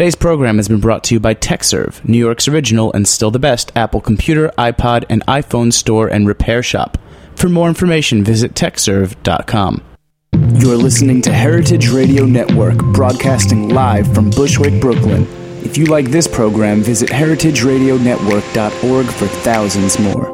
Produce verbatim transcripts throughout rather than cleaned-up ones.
Today's program has been brought to you by TechServe, New York's original and still the best Apple computer, iPod, and iPhone store and repair shop. For more information, visit tech serve dot com. You're listening to Heritage Radio Network, broadcasting live from Bushwick, Brooklyn. If you like this program, visit heritage radio network dot org for thousands more.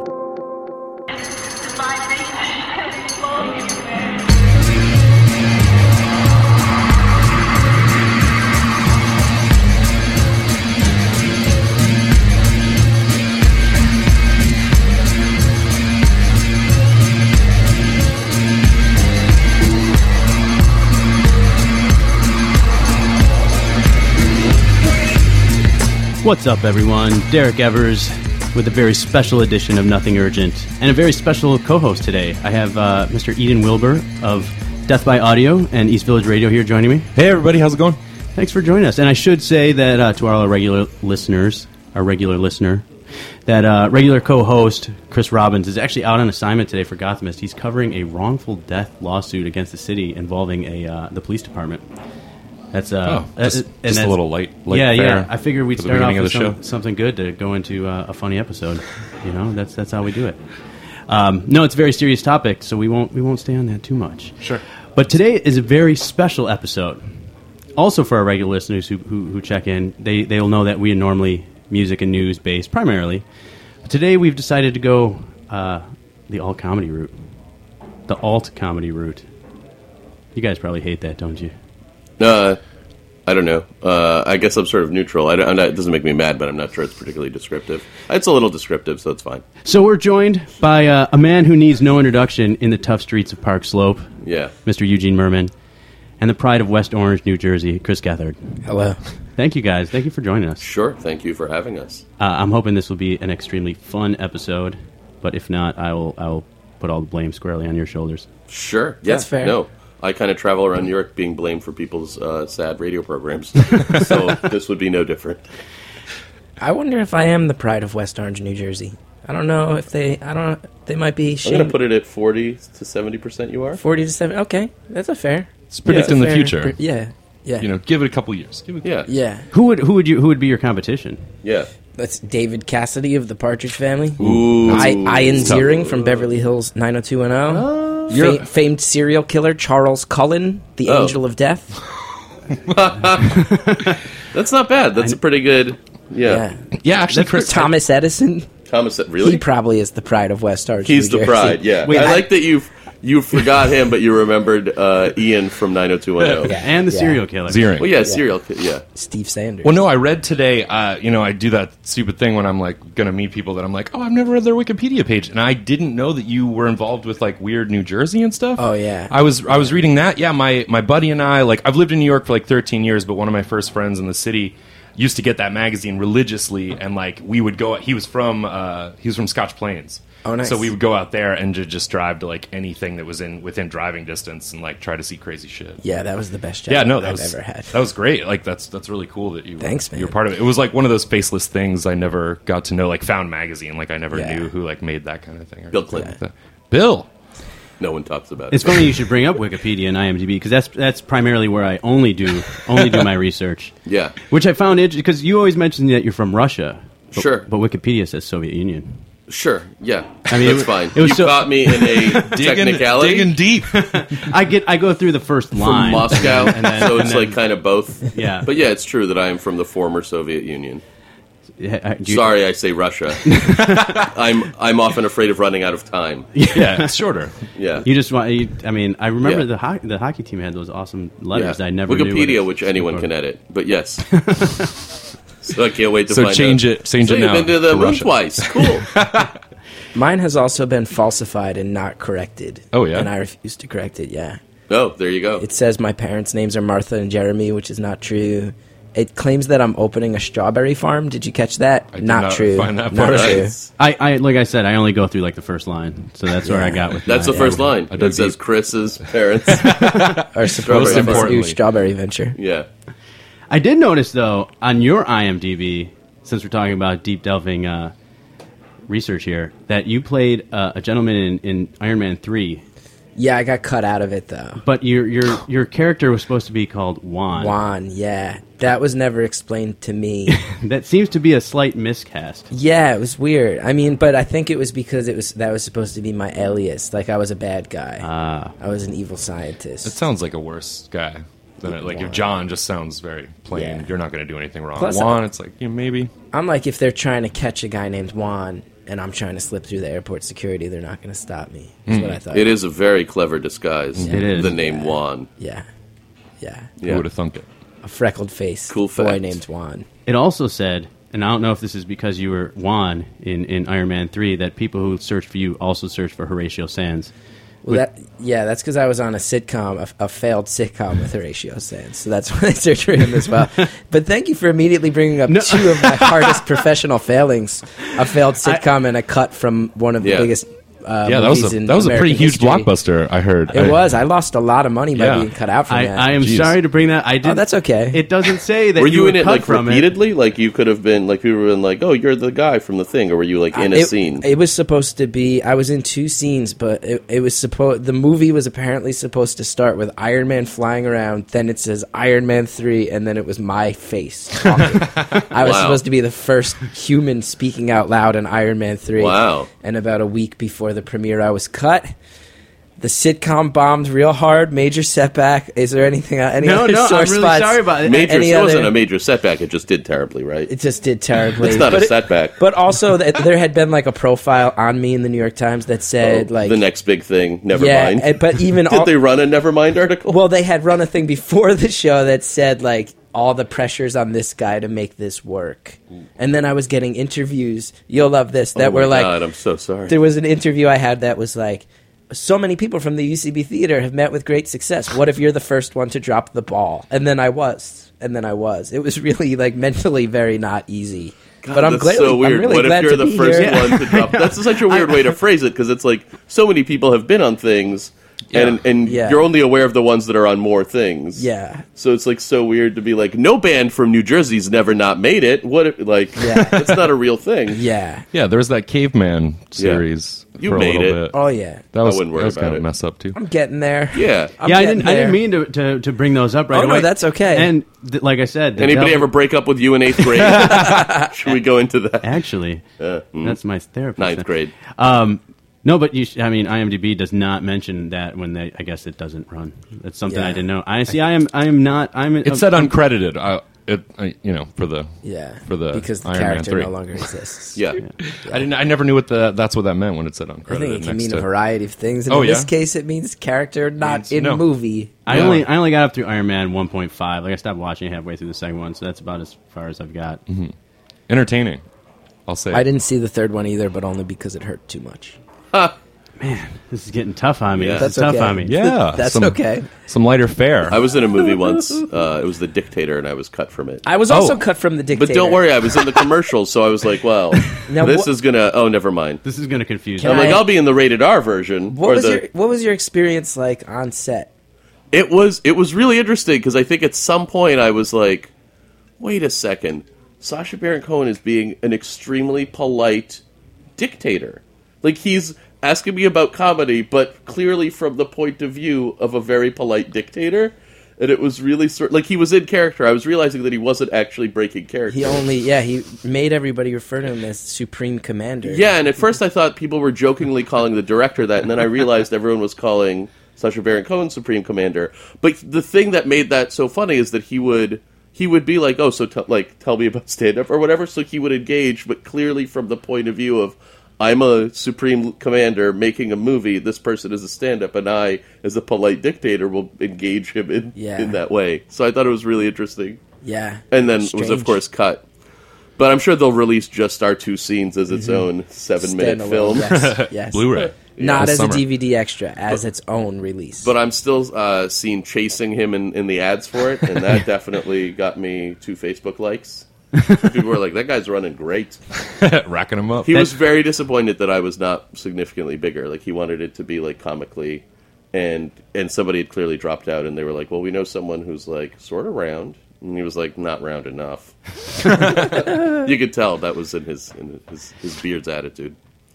What's up, everyone? Derek Evers with a very special edition of Nothing Urgent, and a very special co-host today. I have uh, Mister Eden Wilbur of Death by Audio and East Village Radio here joining me. Hey, everybody. How's it going? Thanks for joining us. And I should say that uh, to our regular listeners, our regular listener, that uh, regular co-host Chris Robbins is actually out on assignment today for Gothamist. He's covering a wrongful death lawsuit against the city involving a uh, the police department. That's uh, oh, just, and just that's, a little light, light yeah, fare yeah. I figured we'd start off with of the some, show. something good to go into uh, a funny episode. You know, that's that's how we do it. Um, no, it's a very serious topic, so we won't we won't stay on that too much. Sure. But today is a very special episode. Also, for our regular listeners who who, who check in, they they'll know that we are normally music and news based primarily. But today we've decided to go uh, the alt comedy route, the alt comedy route. You guys probably hate that, don't you? Uh, I don't know. Uh, I guess I'm sort of neutral. I don't, I'm not, it doesn't make me mad, but I'm not sure it's particularly descriptive. It's a little descriptive, so it's fine. So we're joined by uh, a man who needs no introduction in the tough streets of Park Slope. Yeah. Mister Eugene Merman. And the pride of West Orange, New Jersey, Chris Gethard. Hello. Thank you, guys. Thank you for joining us. Sure. Thank you for having us. Uh, I'm hoping this will be an extremely fun episode, but if not, I will I will put all the blame squarely on your shoulders. Sure. Yeah. That's fair. No. I kind of travel around New York being blamed for people's uh, sad radio programs, so this would be no different. I wonder if I am the pride of West Orange, New Jersey. I don't know if they. I don't. They might be. I'm going to put it at forty to seventy percent. You are forty to seven. Okay, that's a fair. It's predicting yeah, the fair, future. Pre- yeah, yeah. You know, give it a couple years. Give it yeah, yeah. Who would who would you who would be your competition? yeah. That's David Cassidy of the Partridge Family. Ooh, I, Ian tough. Ziering from Beverly Hills nine oh two one oh. You're- Fa- famed serial killer Charles Cullen, the Oh. Angel of Death. That's not bad. That's a pretty good. Yeah. Yeah. Yeah, actually, Chris. Thomas Edison. Thomas, really? He probably is the pride of West Orange. He's New the Jersey. pride. Yeah. Wait, I, I- like that you you forgot him, but you remembered uh, Ian from nine oh two one oh. Yeah. And the Yeah. serial killer. Ziering. Well, yeah, serial. ki- Yeah. Steve Sanders. Well, no, I read today, uh, you know, I do that stupid thing when I'm, like, going to meet people that I'm like, oh, I've never read their Wikipedia page. And I didn't know that you were involved with, like, weird New Jersey and stuff. Oh, yeah. I was I was reading that. Yeah, my, my buddy and I, like, I've lived in New York for, like, thirteen years, but one of my first friends in the city used to get that magazine religiously, and, like, we would go, he was from, uh, he was from Scotch Plains. Oh, nice. So we would go out there and ju- just drive to, like, anything that was in within driving distance and, like, try to see crazy shit. Yeah, that was the best job Yeah, no, that I've was ever had. that was great. Like that's that's really cool that you Thanks, man. you're part of it. It was like one of those faceless things I never got to know, like Found Magazine. Like I never Yeah. knew who like made that kind of thing. Or Bill something Clinton. like that. Bill. No one talks about it. It's funny you should bring up Wikipedia and IMDb because that's that's primarily where I only do only do my research. Yeah. Which I found interesting because you always mention that you're from Russia. But, Sure. But Wikipedia says Soviet Union. Sure. Yeah. I mean, that's it- fine. it was you so- caught me in a technicality. digging deep. I get I go through the first From line Moscow, and then, so and it's then- like kind of both. Yeah. But yeah, it's true that I am from the former Soviet Union. Uh, do you- Sorry, I say Russia. I'm I'm often afraid of running out of time. yeah, it's shorter. Yeah. You just want. You, I mean, I remember Yeah. the ho- the hockey team had those awesome yeah. letters. I never knew what Wikipedia, it- which anyone can edit, but yes. So I can't wait to So find change out. it- change so it you've now been to the to moon Russia. twice. Cool. Mine has also been falsified and not corrected. Oh, yeah? And I refuse to correct it, yeah. Oh, there you go. It says my parents' names are Martha and Jeremy, which is not true. It claims that I'm opening a strawberry farm. Did you catch that? I did not, not true. find that not part. true. Nice. I, I like I said, I only go through like the first line, so that's where I got with. That's my- the first line. I dug It says deep. Chris's parents. Are supposed Strawberry to farm. new Importantly. strawberry venture. Yeah. I did notice though on your IMDb, since we're talking about deep delving uh, research here, that you played uh, a gentleman in, in Iron Man three Yeah, I got cut out of it though. But your your your character was supposed to be called Juan. Juan, yeah. That was never explained to me. That seems to be a slight miscast. Yeah, it was weird. I mean, but I think it was because it was that was supposed to be my alias. Like I was a bad guy. Ah. I was an evil scientist. It sounds like a worse guy than it, like if John just sounds very plain. Yeah. You're not going to do anything wrong. Plus, Juan, I- it's like you know, maybe. I'm like, if they're trying to catch a guy named Juan and I'm trying to slip through the airport security, they're not going to stop me. That's what I thought. It is a very clever disguise. It is. The name Juan. Yeah. Yeah. Who Yeah. would have thunk it? A freckled face. Cool boy fact. named Juan. It also said, and I don't know if this is because you were Juan in, in Iron Man three, that people who search for you also search for Horatio Sands. Well, that, yeah, that's because I was on a sitcom, a, a failed sitcom with Horatio Sands. So that's why I searched for him as well. But thank you for immediately bringing up two of my hardest professional failings: a failed sitcom and a cut from one of the Yeah. biggest. Uh, Yeah, that was movies a in that was a pretty American huge history. blockbuster. I heard It I- was. I lost a lot of money by Yeah. being cut out from I, that. I am Jeez. sorry to bring that. I did. Oh, that's okay. It doesn't say that Were you you were in it cut like from repeatedly? Like you could have been like people were like, "Oh, you're the guy from the thing," or were you like in a it, scene? It was supposed to be. I was in two scenes, but it, it was supposed. The movie was apparently supposed to start with Iron Man flying around. Then it says Iron Man three, and then it was my face talking. I was Wow. supposed to be the first human speaking out loud in Iron Man three. Wow. And about a week before the premiere, I was cut. The sitcom bombed real hard. Major setback. Is there anything? Any No, other no, I'm sore really spots? sorry about it. Major. Any It wasn't other- a major setback. It just did terribly, right? It just did terribly. It's not But a it- setback. But also, th- there had been like a profile on me in the New York Times that said Oh, like the next big thing. Never yeah, mind. and- but even did all, they run a Nevermind article? well, they had run a thing before the show that said like all the pressures on this guy to make this work, and then I was getting interviews. You'll love this. That oh my were like God, I'm so sorry. there was an interview I had that was like. So many people from the U C B theater have met with great success. What if you're the first one to drop the ball? And then I was. And then I was. It was really like mentally very not easy. God, but I'm that's glad. so I'm weird. really what glad if you're to the be first here. one to drop? That's such a weird way to phrase it because it's like so many people have been on things, and and Yeah. you're only aware of the ones that are on more things. Yeah. So it's like so weird to be like, no band from New Jersey's never not made it. What? If, like, Yeah. that's not a real thing. Yeah. yeah, there was that Caveman series. You for a made little it. Bit. Oh yeah. That was wouldn't worry that was about kind it. of mess up too. I'm getting there. Yeah. I'm yeah, I getting didn't. I didn't there. mean to, to to bring those up right Oh, no, away. that's okay. And th- like I said, the Anybody devil- ever break up with you in eighth grade? Should we go into that? Actually, Uh, mm, that's my therapist. ninth grade. Um, no, but you. Sh- I mean, IMDb does not mention that when they. I guess it doesn't run. That's something I Yeah. didn't know. I see. I am. I am not. I'm. It said uncredited. I, it, I, you know, for the Yeah. for the because the Iron Man character three. no longer exists. Yeah. I didn't. I never knew what the that's what that meant when it said uncredited. I think it can next mean to, a variety of things. And Oh, in this yeah? case, it means character not Means- in no. movie. I Yeah. only. I only got up through Iron Man one point five. Like I stopped watching halfway through the second one, so that's about as far as I've got. Mm-hmm. entertaining. I'll say. I didn't see the third one either, but only because it hurt too much. This is getting tough on me. Yeah. This That's is tough okay. on me. Yeah, That's some, okay. Some lighter fare. I was in a movie once. Uh, it was The Dictator, and I was cut from it. I was also Oh. cut from the Dictator. But don't worry, I was in the commercials, so I was like, well, Now, this what- is gonna. Oh, never mind. This is going to confuse Can me. I'm like, I- I'll be in the rated R version. What or was the, your What was your experience like on set? It was it was really interesting because I think at some point I was like, wait a second, Sacha Baron Cohen is being an extremely polite dictator. Like he's asking me about comedy, but clearly from the point of view of a very polite dictator. And it was really sort like he was in character. I was realizing that he wasn't actually breaking character. He only, yeah, he made everybody refer to him as Supreme Commander. Yeah, and at first I thought people were jokingly calling the director that, and then I realized everyone was calling Sacha Baron Cohen Supreme Commander. But the thing that made that so funny is that he would he would be like, "Oh, so t- like tell me about stand-up or whatever." So he would engage, but clearly from the point of view of I'm a Supreme Commander making a movie. This person is a stand-up, and I, as a polite dictator, will engage him in Yeah. in that way. So I thought it was really interesting. yeah, And then it was, of Strange. course, cut. But I'm sure they'll release just our two scenes as its own seven-minute Standalone, film. Yes, yes. Blu-ray. Not This as summer. a D V D extra, as its own release. But I'm still uh, seen chasing him in, in the ads for it, and that definitely got me two Facebook likes. People were like, that guy's running great. Racking them up. He was very disappointed that I was not significantly bigger. Like, he wanted it to be, like, comically, and and somebody had clearly dropped out, and they were like, well, we know someone who's, like, sort of round. And he was like, not round enough. You could tell that was in his in his, his beard's attitude.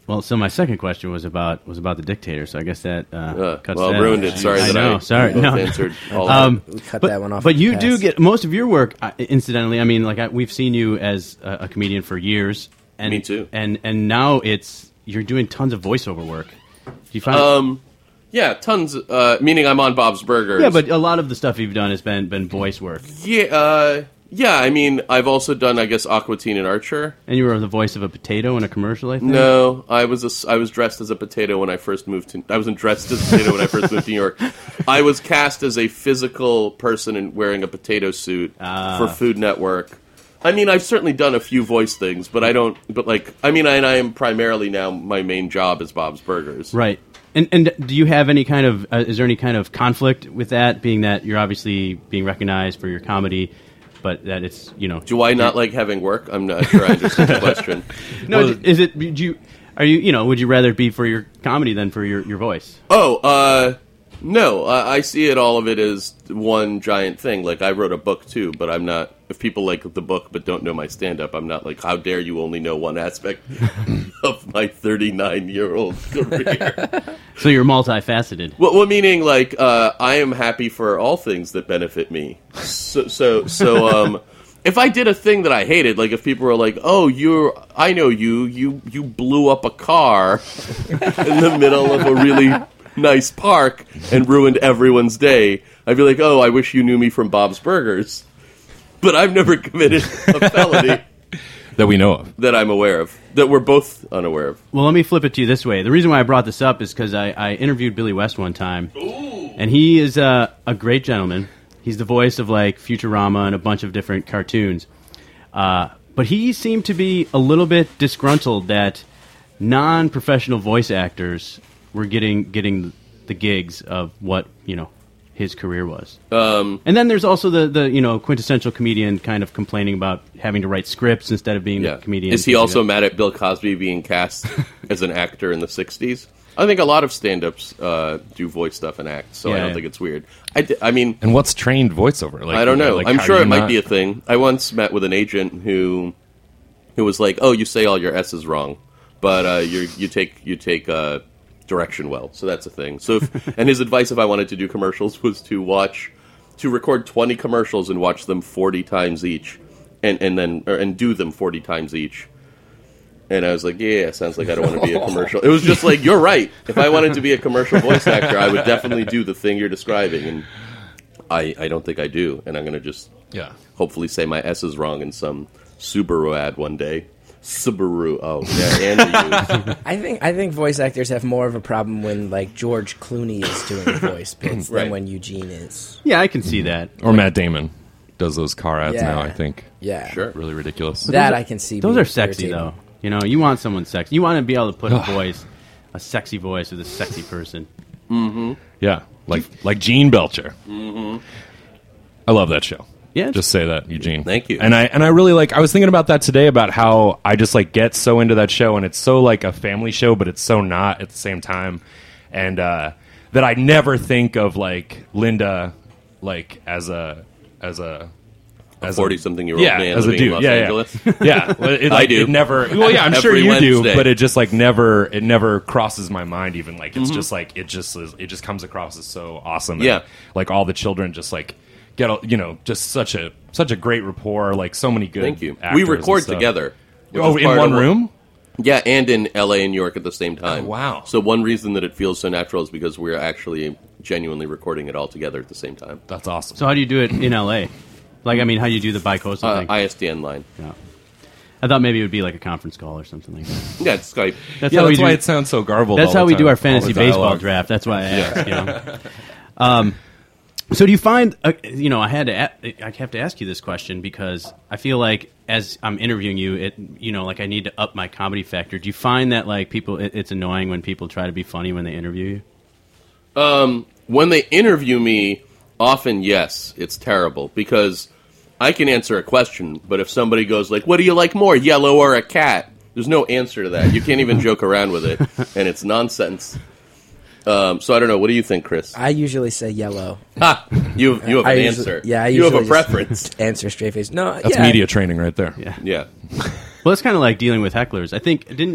Well, so my second question was about was about the dictator. So I guess that uh, Uh, cuts well, that. ruined it. Sorry I that know. I Sorry, both no. answered all Um, of it. We cut but, that one off. But you Pass. do get most of your work. uh, Incidentally, I mean, like I, we've seen you as a, a comedian for years. And, Me too. And and now it's you're doing tons of voiceover work. Do you find? Um, yeah, tons. Uh, meaning I'm on Bob's Burgers. yeah, but a lot of the stuff you've done has been been voice work. yeah, uh, yeah. I mean, I've also done, I guess, Aqua Teen and Archer. And you were the voice of a potato in a commercial, I think. No, I was a s I was dressed as a potato when I first moved to. I wasn't dressed as a potato when I first moved to New York. I was cast as a physical person and wearing a potato suit Ah. for Food Network. I mean, I've certainly done a few voice things, but I don't. But like, I mean, I, and I am primarily now. My main job is Bob's Burgers. Right. And and do you have any kind of uh, is there any kind of conflict with that, being that you're obviously being recognized for your comedy, but that it's you know Do I not like having work? I'm not sure I understand the question. no is it do you are you you know would you rather it be for your comedy than for your, your voice? Oh, uh, no. I, I see it all of it as one giant thing. Like, I wrote a book too, but I'm not. If people like the book but don't know my stand-up, I'm not like, how dare you only know one aspect of my thirty-nine-year-old career. So you're multifaceted. Well, well, meaning, like, uh, I am happy for all things that benefit me. So, so, so, um, if I did a thing that I hated, like if people were like, "Oh, you're, I know you, you, you blew up a car in the middle of a really nice park and ruined everyone's day," I'd be like, "Oh, I wish you knew me from Bob's Burgers." But I've never committed a felony that we know of. that I'm aware of, that we're both unaware of. Well, let me flip it to you this way. The reason why I brought this up is because I, I interviewed Billy West one time, and he is a, a great gentleman. He's the voice of like Futurama and a bunch of different cartoons. Uh, but he seemed to be a little bit disgruntled that non-professional voice actors were getting getting the gigs of what you know his career was. Um, and then there's also the, the you know quintessential comedian kind of complaining about having to write scripts instead of being Yeah. a comedian. Is he also mad at Bill Cosby being cast as an actor in the sixties? I think a lot of stand-ups uh, do voice stuff and act, so I Yeah, don't yeah. think it's weird. I, d- I mean, And what's trained voiceover? Like, I don't know. like, I'm how sure do it you might not- be a thing. I once met with an agent who who was like, "Oh, you say all your S's wrong, but uh, you you take you take uh, direction well, so that's a thing." So, if, and his advice if I wanted to do commercials was to watch to record twenty commercials and watch them forty times each, and and then or, and do them forty times each. And I was like, yeah, sounds like I don't want to be a commercial. It was just like, you're right. If I wanted to be a commercial voice actor, I would definitely do the thing you're describing. And I, I don't think I do. And I'm going to just Yeah. hopefully say my S is wrong in some Subaru ad one day. Subaru. Oh, yeah, and I think I think voice actors have more of a problem when like George Clooney is doing voice bits Right. than when Eugene is. Yeah, I can see that. Or Matt Damon does those car ads Yeah. now, I think. Yeah, Sure. Really ridiculous. That I can see. Those being are sexy, irritating. though. You know, you want someone sexy. You want to be able to put a voice, a sexy voice with a sexy person. Yeah. Like like Gene Belcher. Mm-hmm. I love that show. Yeah, Just say that, Eugene. Thank you. And I and I really like I was thinking about that today about how I just like get so into that show and it's so like a family show, but it's so not at the same time. And uh that I never think of like Linda like as a as a a forty-something-year-old yeah, man as a living in dude. Los yeah, Angeles. yeah, yeah. Well, it, I like, do. It never. Well, yeah, I'm sure Every you do, Wednesday. but it just like never. It never crosses my mind. Even like Mm-hmm. it's just like it just is, it just comes across as so awesome. And, Yeah. like all the children just like get a, you know just such a such a great rapport. Like so many good. Thank you. actors We and record stuff. together. which Oh, is in part one of what- room. Yeah, and in L A and New York at the same time. Oh, wow. So one reason that it feels so natural is because we're actually genuinely recording it all together at the same time. That's awesome. So how do you do it in L A? Like, I mean, how do you do the bi-coastal Uh, thing? I S D N line. yeah. I thought maybe it would be like a conference call or something like that. Yeah, it's Skype. That's yeah, how we that's do. why it sounds so garbled. That's all how the we do time. our All fantasy the baseball dialogue. draft. That's why I asked. You know. Um, so do you find? Uh, you know, I had to. A- I have to ask you this question because I feel like as I'm interviewing you, it. You know, like I need to up my comedy factor. Do you find that like people? It, it's annoying when people try to be funny when they interview you. Um, when they interview me, often yes, it's terrible because I can answer a question, but if somebody goes like, "What do you like more, yellow or a cat?" There's no answer to that. You can't even joke around with it, and it's nonsense. Um, so I don't know. What do you think, Chris? I usually say yellow. Ha! You you have I an usually- answer. Yeah, I you have usually a just preference. Answer straight face. No, That's yeah. media training right there. Yeah. Yeah. Well, it's kind of like dealing with hecklers. I think didn't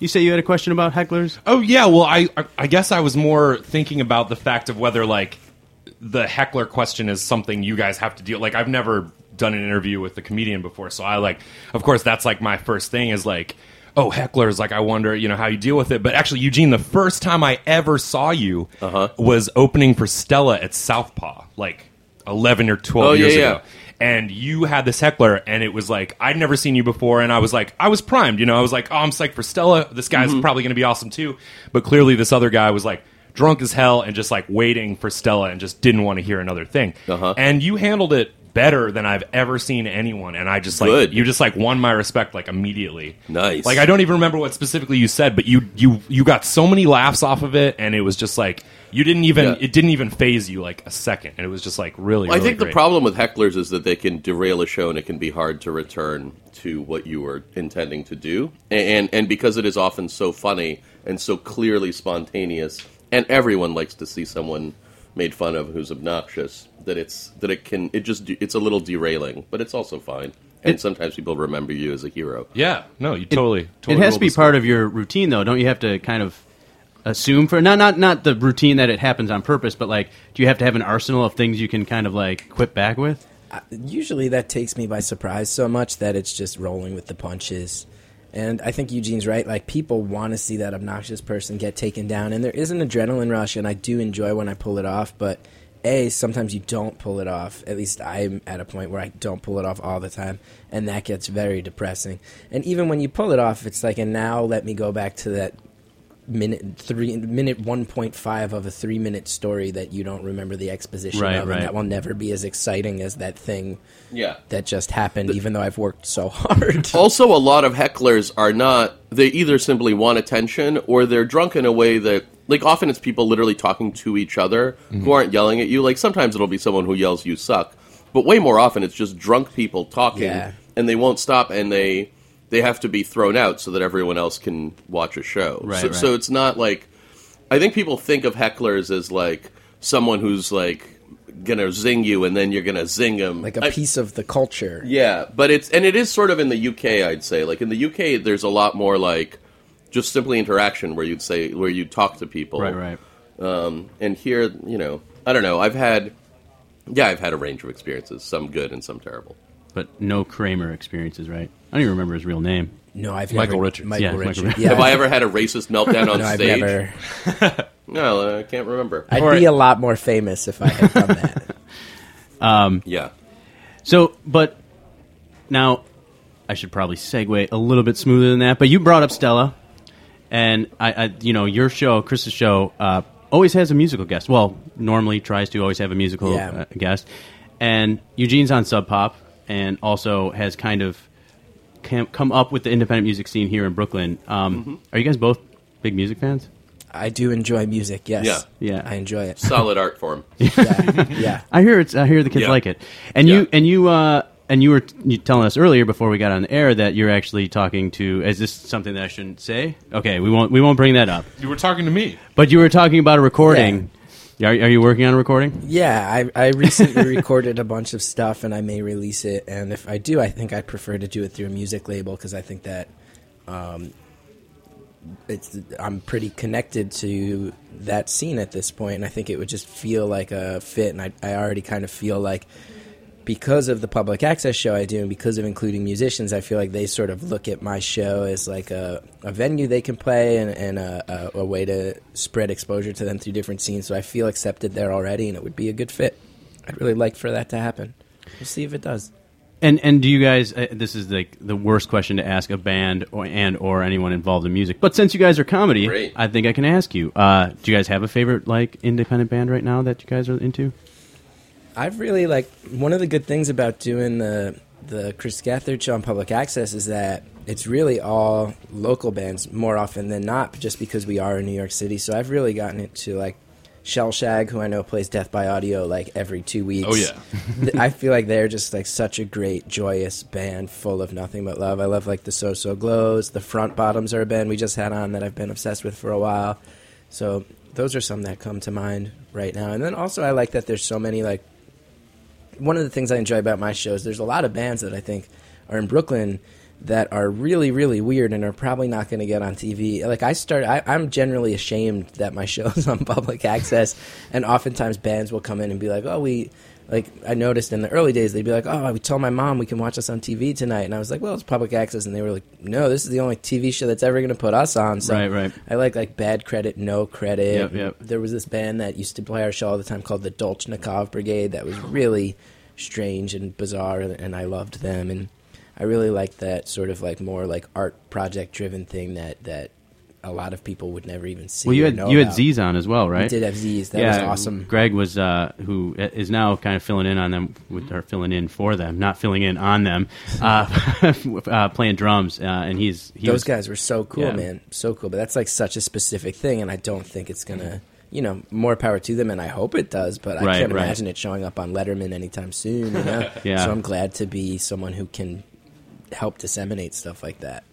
you say you had a question about hecklers? Oh yeah, well I I guess I was more thinking about the fact of whether like the heckler question is something you guys have to deal. Like I've never done an interview with a comedian before, so I like, of course, that's like my first thing is like, oh, hecklers. Like I wonder, you know, how you deal with it. But actually, Eugene, the first time I ever saw you Uh-huh. was opening for Stella at Southpaw, like eleven or twelve Oh, years yeah, ago. yeah. And you had this heckler, and it was like, I'd never seen you before, and I was like, I was primed, you know, I was like, oh, I'm psyched for Stella, this guy's Mm-hmm. probably going to be awesome too, but clearly this other guy was like, drunk as hell, and just like waiting for Stella, and just didn't want to hear another thing, Uh-huh. and you handled it better than I've ever seen anyone, and I just like, Good. you just like won my respect like immediately. Nice. Like I don't even remember what specifically you said, but you, you, you got so many laughs off of it, and it was just like, you didn't even Yeah. it didn't even phase you like a second, and it was just like really. I really think the great. problem with hecklers is that they can derail a show, and it can be hard to return to what you were intending to do. And and, and because it is often so funny and so clearly spontaneous, and everyone likes to see someone made fun of who's obnoxious, that it's that it can it just it's a little derailing, but it's also fine. And It- sometimes people remember you as a hero. Yeah, no, you totally. totally It has to rolled be the part script. of your routine, though. Don't you have to kind of assume for not not not the routine that it happens on purpose, but like, do you have to have an arsenal of things you can kind of like quip back with? Usually that takes me by surprise so much that it's just rolling with the punches. And I think Eugene's right. Like, people want to see that obnoxious person get taken down, and there is an adrenaline rush, and I do enjoy when I pull it off. But A, sometimes you don't pull it off. At least I'm at a point where I don't pull it off all the time, and that gets very depressing. And even when you pull it off, it's like, and now let me go back to that minute three minute one point five of a three minute story that you don't remember the exposition Right, of, right. and that will never be as exciting as that thing Yeah. that just happened, even though I've worked so hard. Also, a lot of hecklers are not, they either simply want attention or they're drunk in a way that, like, often it's people literally talking to each other who aren't yelling at you. Like, sometimes it'll be someone who yells, "You suck." But way more often it's just drunk people talking, Yeah. and they won't stop, and they they have to be thrown out so that everyone else can watch a show. Right, so, right. so it's not like, I think people think of hecklers as, like, someone who's, like, gonna zing you and then you're gonna zing them. Like a piece of the culture. Yeah, but it's and it is sort of in the U K, I'd say. Like in the U K, there's a lot more like just simply interaction where you'd say where you talk to people. Right, right. Um, and here, you know, I don't know. I've had, yeah, I've had a range of experiences, some good and some terrible. But no Kramer experiences, right? I don't even remember his real name. No, I've Michael never, Richards. Michael Yeah, Michael Richards. Richards. Yeah. Have I ever had a racist meltdown on no, I've stage? never. No, I can't remember. I'd Or- be a lot more famous if I had done that. Yeah. So, but now I should probably segue a little bit smoother than that. But you brought up Stella, and I, I you know, your show, Chris's show, uh, always has a musical guest. Well, normally tries to always have a musical Yeah. uh, guest. And Eugene's on Sub Pop, and also has kind of cam- come up with the independent music scene here in Brooklyn. Um, Mm-hmm. Are you guys both big music fans? I do enjoy music, yes. Yeah. Yeah. I enjoy it. Solid art form. Yeah. yeah. I hear it's. I hear the kids Yeah. like it. And Yeah. you and you uh, and you were t- you telling us earlier before we got on the air that you're actually talking to. Is this something that I shouldn't say? Okay, we won't. We won't bring that up. You were talking to me. But you were talking about a recording. Are, are you working on a recording? Yeah, I, I recently recorded a bunch of stuff, and I may release it. And if I do, I think I'd prefer to do it through a music label because I think that um, it's I'm pretty connected to that scene at this point, and I think it would just feel like a fit. And I, I already kind of feel like because of the public access show I do, and because of including musicians, I feel like they sort of look at my show as like a, a venue they can play and, and a, a, a way to spread exposure to them through different scenes. So I feel accepted there already, and it would be a good fit. I'd really like for that to happen. We'll see if it does. And and do you guys? Uh, this is like the worst question to ask a band or and or anyone involved in music. But since you guys are comedy, Great. I think I can ask you. Uh, do you guys have a favorite like independent band right now that you guys are into? I've really like one of the good things about doing the the Chris Gathard show on public access is that it's really all local bands more often than not, just because we are in New York City. So I've really gotten into like Shell Shag, who I know plays Death by Audio like every two weeks. Oh, yeah. Th- I feel like they're just like such a great, joyous band full of nothing but love. I love like the So So Glows. The Front Bottoms are a band we just had on that I've been obsessed with for a while. So those are some that come to mind right now. And then also I like that there's so many like, one of the things I enjoy about my shows, there's a lot of bands that I think are in Brooklyn that are really, really weird and are probably not going to get on T V. Like I start, I, I'm generally ashamed that my show is on public access, and oftentimes bands will come in and be like, "Oh, we." Like, I noticed in the early days, they'd be like, oh, we told my mom we can watch us on T V tonight. And I was like, well, it's public access. And they were like, no, this is the only T V show that's ever going to put us on. So right, right. I like, like, bad credit, no credit. Yep, yep. There was this band that used to play our show all the time called the Dolchnikov Brigade that was really strange and bizarre, and, and I loved them. And I really liked that sort of, like, more, like, art project-driven thing that, that a lot of people would never even see. Well, you or had know you had about. Z's on as well, right? We did have Z's. That yeah, was awesome. Greg was uh, who is now kind of filling in on them, with, or filling in for them, not filling in on them, uh, uh, playing drums, uh, and he's he those was, guys were so cool, yeah. man, so cool. But that's like such a specific thing, and I don't think it's gonna, you know, more power to them, and I hope it does. But I Right, can't right. imagine it showing up on Letterman anytime soon. You know, Yeah. so I'm glad to be someone who can help disseminate stuff like that.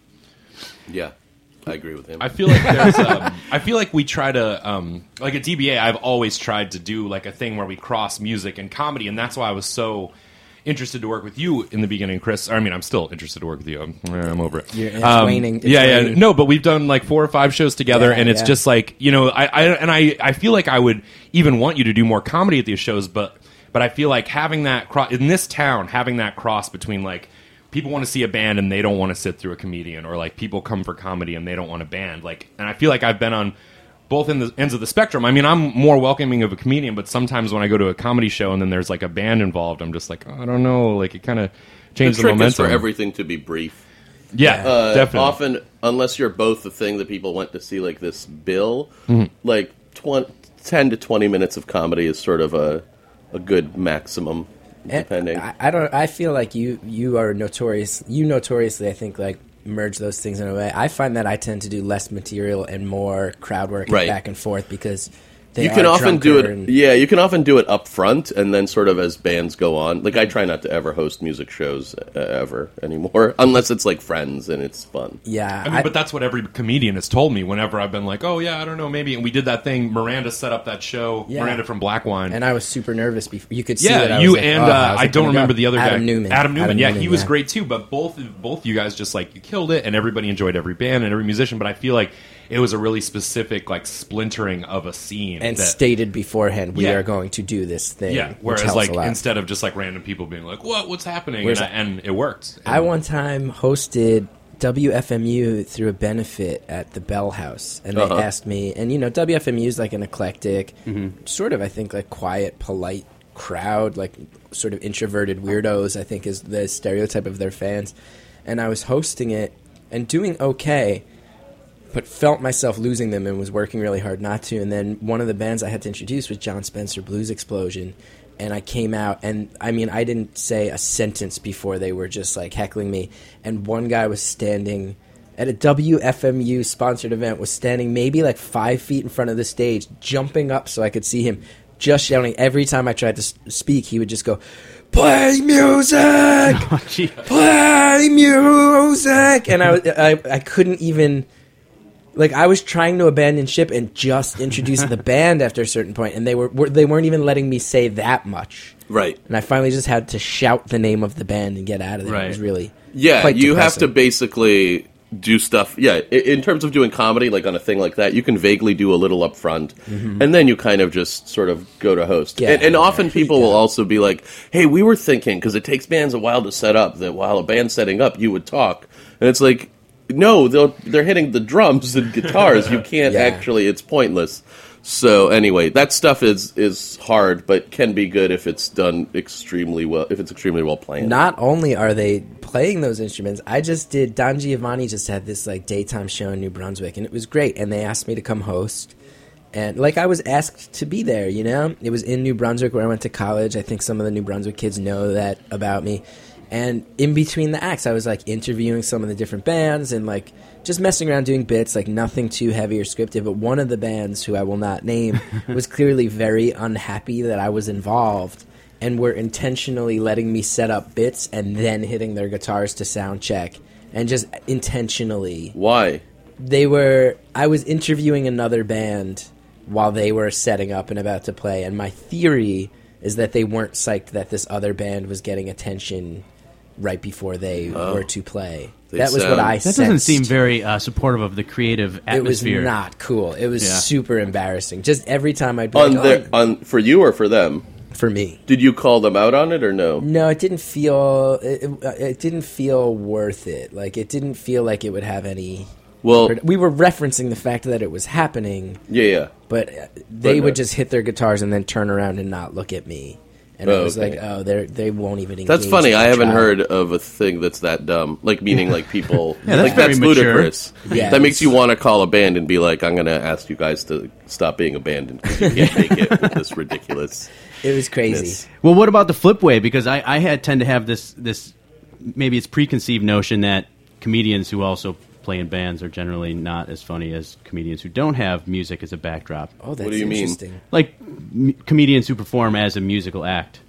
Yeah, I agree with him. I feel like there's. Um, I feel like we try to, um, like at D B A, I've always tried to do like a thing where we cross music and comedy, and that's why I was so interested to work with you in the beginning, Chris. I mean, I'm still interested to work with you. I'm, I'm over it. You're, it's Um, waning. It's yeah, yeah. waning. No, but we've done like four or five shows together, Yeah, and it's yeah. just like, you know, I, I and I, I feel like I would even want you to do more comedy at these shows, but but I feel like having that cross in this town, having that cross between like. People want to see a band and they don't want to sit through a comedian, or like people come for comedy and they don't want a band. Like, and I feel like I've been on both in the ends of the spectrum. I mean, I'm more welcoming of a comedian, but sometimes when I go to a comedy show and then there's like a band involved, I'm just like, oh, I don't know. Like, it kind of the changes the, trick is momentum. for everything to be brief. yeah, Uh, definitely. Often, unless you're both the thing that people went to see, like this bill, Mm-hmm. like twenty, ten to twenty minutes of comedy is sort of a a good maximum. And Depending. I, I don't. I feel like you you are notorious. You notoriously, I think, like merge those things in a way. I find that I tend to do less material and more crowd work and Right. back and forth because they You can are often do it. drunker and- Yeah, you can often do it up front, and then sort of as bands go on. Like I try not to ever host music shows uh, ever anymore, unless it's like friends and it's fun. Yeah, I mean, but that's what every comedian has told me whenever I've been like, oh, yeah, I don't know, maybe. And we did that thing. Miranda set up that show, Yeah. Miranda from Black Wine. and I was super nervous before. You could see that I yeah, was you like, and oh, uh, how's I it don't gonna remember go? the other Adam guy. Newman. Adam Newman, yeah, Newman, he was yeah. great too. But both both you guys just like you killed it, and everybody enjoyed every band and every musician. But I feel like it was a really specific like splintering of a scene And that, stated beforehand, we Yeah. are going to do this thing. yeah. which Whereas helps like a lot. instead of just like random people being like, what what's happening, and, Where's- I, and it worked. I And- one time hosted W F M U through a benefit at the Bell House, and they Uh-huh. asked me, and you know, W F M U is like an eclectic, sort of, I think, like quiet, polite crowd, like sort of introverted weirdos, I think is the stereotype of their fans. And I was hosting it and doing okay, but felt myself losing them and was working really hard not to. And then one of the bands I had to introduce was John Spencer Blues Explosion. And I came out, and I mean, I didn't say a sentence before they were just like heckling me. And one guy was standing at a W F M U sponsored event, was standing maybe like five feet in front of the stage, jumping up so I could see him, just shouting. Every time I tried to s- speak, he would just go, "Play music! Oh, gee. Play music!" And I, was- I, I couldn't even. Like, I was trying to abandon ship and just introduce the band after a certain point, and they were, were they weren't even letting me say that much. Right. And I finally just had to shout the name of the band and get out of there. It Right. was really Yeah, quite you have to depressing. basically do stuff. Yeah, i- in terms of doing comedy, like on a thing like that, you can vaguely do a little up front, and then you kind of just sort of go to host. Yeah, and and yeah, often people will yeah. also be like, hey, we were thinking, because it takes bands a while to set up, that while a band's setting up, you would talk. And it's like, no, they'll, they're hitting the drums and guitars. You can't Yeah. actually, it's pointless. So anyway, that stuff is is hard, but can be good if it's done extremely well, if it's extremely well planned. Not only are they playing those instruments, I just did. Don Giovanni just had this like daytime show in New Brunswick, and it was great. And they asked me to come host, and like I was asked to be there. You know, it was in New Brunswick where I went to college. I think some of the New Brunswick kids know that about me. And in between the acts, I was like interviewing some of the different bands and like just messing around doing bits, like nothing too heavy or scripted. But one of the bands, who I will not name, was clearly very unhappy that I was involved and were intentionally letting me set up bits and then hitting their guitars to sound check. And just intentionally. Why? They were. I was interviewing another band while they were setting up and about to play. And my theory is that they weren't psyched that this other band was getting attention right before they Oh. were to play. They That was what sound- I That sensed. doesn't seem very uh, supportive of the creative It was atmosphere. not cool. It was Yeah. super embarrassing. Just every time I'd be On like, their, oh, on for you or for them? for me. Did you call them out on it or no? No, it didn't feel. It, it, it didn't feel worth it. Like it didn't feel like it would have any. Well, We were referencing the fact that it was happening, yeah, yeah. but uh, they But, uh, would just hit their guitars and then turn around and not look at me. And Oh, it was okay. like, oh, they they won't even. That's engage funny. in I the haven't trial. heard of a thing that's that dumb. Like meaning like people. Yeah, that's like very that's mature. ludicrous. Yeah, that makes it's- you want to call a band and be like, "I'm going to ask you guys to stop being abandoned because you can't make it with this ridiculous." It was crazy. Yes. Well, what about the flip way? Because I, I had tend to have this this maybe it's preconceived notion that comedians who also play in bands are generally not as funny as comedians who don't have music as a backdrop. Oh, that's do you mean? interesting. Like m- comedians who perform as a musical act.